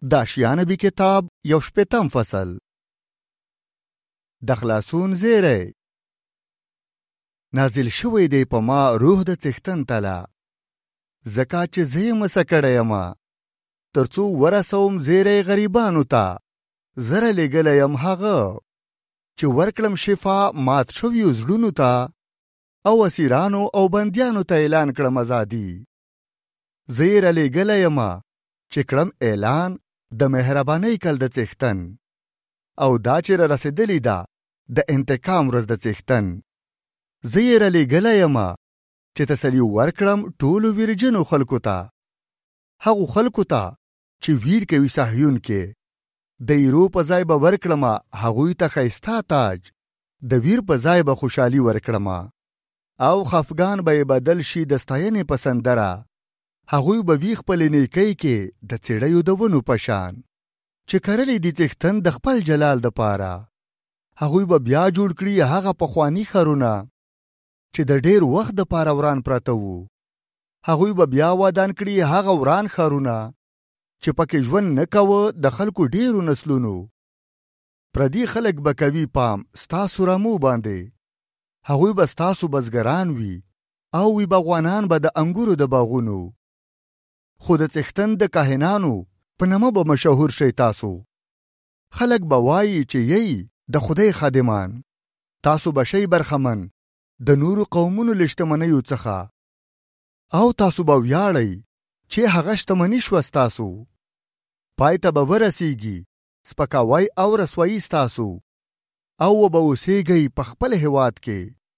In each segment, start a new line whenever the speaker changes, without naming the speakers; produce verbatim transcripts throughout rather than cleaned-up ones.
د اشیا نبي کتاب یو شپېتم فصل. د خلاصون زیری. نازل شوی دی په ما روح د څښتن تله، ځکه چې زه یې مسه کړی یم تر څو ورسوم زیری غریبانو ته. زره لېږلی یم هغه چې ورکړم شفا مات شویو زړونو ته، او اسیرانو او بندیانو ته اعلان کړم ازادي. زه یې رالېږلی یم چې کړم اعلان د مهربانۍ کل د څښتن، او دا چې را رسېدلې ده د انتقام ورځ د څښتن. زه یې رالېږلی یم چې تسلي ورکړم ټولو ویرجنو خلکو ته، هغو خلکو ته چې ویر کوي صهیون کې. د ایرو په ځای به ورکړم هغوی ته ښایسته تاج، د ویر په ځای به خوشحالي ورکړم، او خفګان به یې بدل شي د ستاینې په سندره. هغوی به وي خپلې نیکۍ کې د څېړیو د ونو په شان چې کرلې دي څښتن د خپل جلال دپاره. هغوی به بیا جوړ کړي هغه پخواني ښارونه چې د ډېر وخت دپاره وران پراته وو. هغوی به بیا ودان کړي هغه وران ښارونه چې پکې ژوند نه کوه د خلکو ډېرو نسلونو. پردي خلک به کوي پام ستاسو رمو باندې، هغوی به ستاسو بزګران وي، او وي باغوانان به د انګورو د باغونو. خو د څښتن د کاهنانو په نامه به مشهور شئ تاسو. خلک به وایي چې یی د خدای خادمان. تاسو به شئ برخمن د نورو قومونو له شتمنیو څخه، او تاسو به ویاړئ چې هغه شتمني شوه ستاسو. پای ته به ورسیږي سپکاوی او رسوایي ستاسو، او به اوسیږئ په خپل هېواد کې.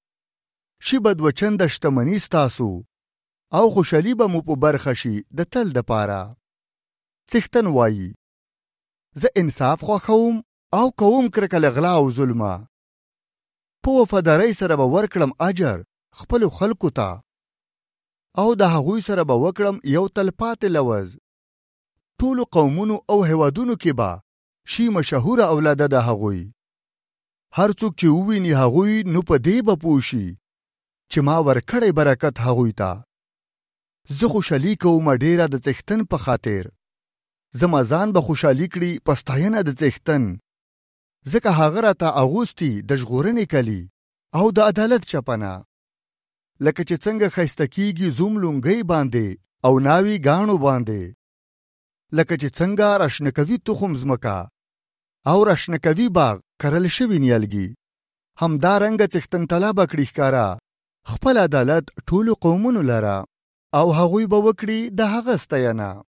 شي به دوه چنده شتمني ستاسو، او خوشحالي به مو په برخه شي د تل دپاره. څښتن وایي زه انصاف خوښوم او کوم کرکه له غلا او ظلمه. په وفادارۍ سره به ورکړم اجر خپلو خلکو ته، او د هغوی سره به وکړم یو تلپاتې لوز. ټولو قومونو او هیوادونو کې به شي مشهوره اولاده د هغوی. هر څوک چې وویني هغوی نو په دې به پوه شي چې ما ورکړی برکت هغوی ته. زه خوشحالي کوم ډېره د څښتن په خاطر. زما ځان به خوشحالي کړي په ستاینه د څښتن، ځکه هغه راته اغوستي د ژغورنې کلي او د عدالت چپنه. لکه چې څنګه ښایسته کیږي زوم لونګۍ باندې او ناوی ګاڼو باندې، لکه چې څنګه راشنه کوي تخم ځمکه او راشنه کوي باغ کرل شوي نیالګي، همدارنګه څښتن تعالی به کړي ښکاره خپل عدالت ټولو قومونو لره، او هغوی به وکړي د هغه ستاینه.